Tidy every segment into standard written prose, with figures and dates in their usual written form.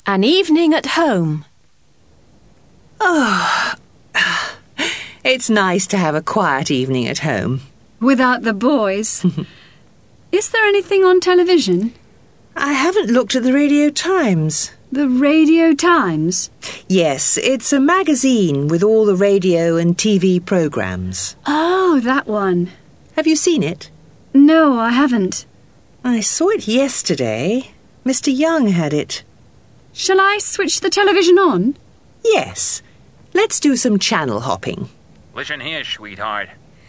An evening at home. Oh, it's nice to have a quiet evening at home. Without the boys. Is there anything on television? I haven't looked at the Radio Times. The Radio Times? Yes, it's a magazine with all the radio and TV programmes. Oh, that one. Have you seen it? No, I haven't. I saw it yesterday. Mr. Young had it. Shall I switch the television on? Yes. Let's do some channel hopping. Listen here, sweetheart.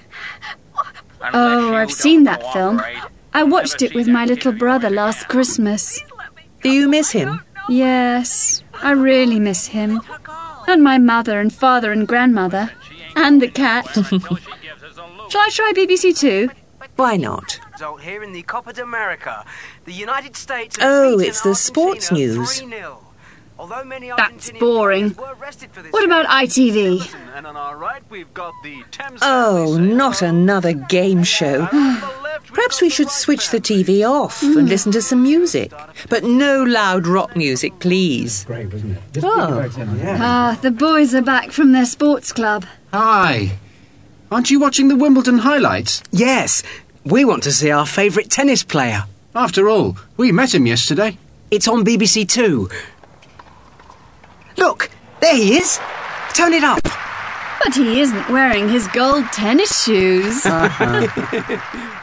Oh, I've seen that film. I watched it with my little brother last Christmas. Do you miss him? Yes, I really miss him. And my mother and father and grandmother. And the cat. Shall I try BBC Two? Why not? Here in the Copa de America, the United States. Oh, it's the sports news. That's boring. What about ITV? Oh, not another game show. Perhaps we should switch the TV off and listen to some music. But no loud rock music, please. Great, wasn't it? Ah, the boys are back from their sports club. Hi. Aren't you watching the Wimbledon highlights? Yes. We want to see our favourite tennis player. After all, we met him yesterday. It's on BBC Two. Look, there he is. Turn it up. But he isn't wearing his gold tennis shoes.